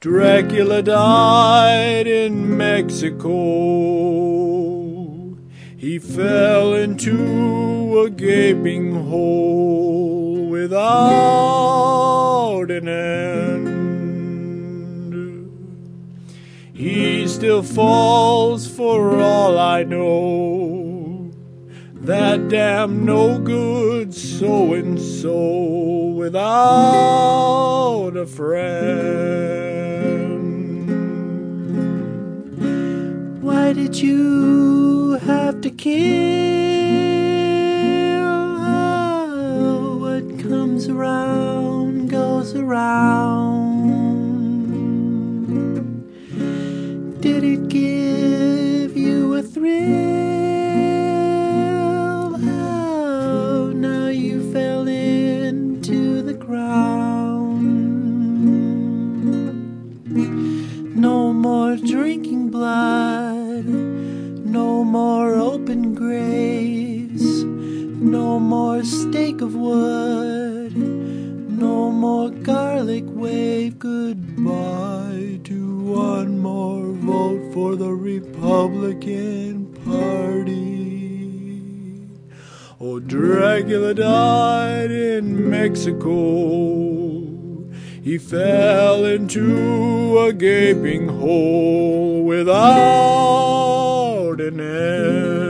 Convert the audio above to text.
Dracula died in Mexico. He fell into a gaping hole without an end. He still falls for all I know. That damn no good so-and-so without a friend. Why did you have to kill? Oh, what comes around goes around. Did it give you a thrill? Oh, now you fell into the ground. No more drinking blood, no more open graves, no more stake of wood, no more garlic wave. Goodbye to one more vote for the Republican Party. Oh, Dracula died in Mexico. He fell into a gaping hole without an end.